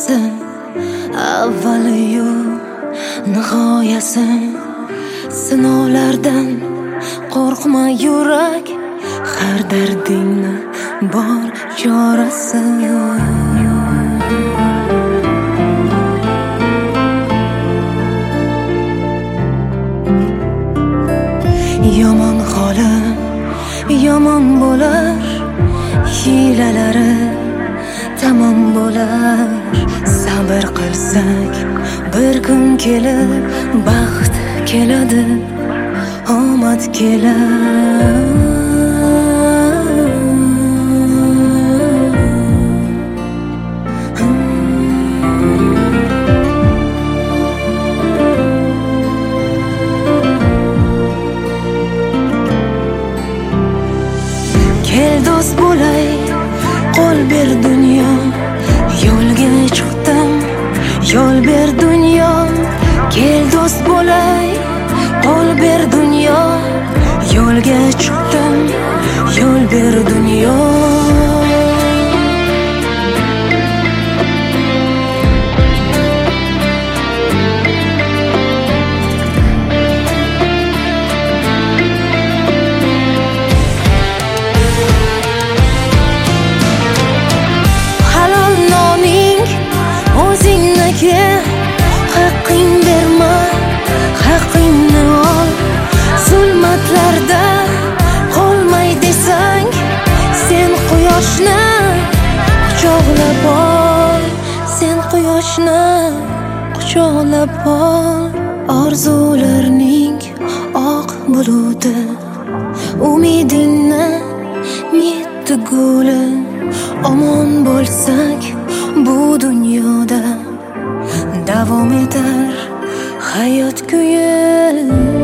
hammasi avvaliyu nihoyasi. Sinovlardan qo'rqma yurak, har dardingni bor chorasi. Yomon holi yomon bo'lar, hiylalari tamom bo'lar. Sabr qilsak bir kun kelib baxt keladi, omad kelar. Kel do'st bo'lay, qo'l ber dunyo, yo'lga chiqdim, yo'l ber dunyo. Kel do'st bo'lay, qo'l ber dunyo, yo'lga chiqdim, yo'l ber dunyo. Haqqing berma, haqqingni ol. Zulmatlarda qolmay desang, sen quyoshni quchoqlab ol. Sen quyoshni quchoqlab ol. Orzularning oq buluti, umidingni yetti guli. Omon bo'lsak bu dunyoda davom etar hayot kuyi.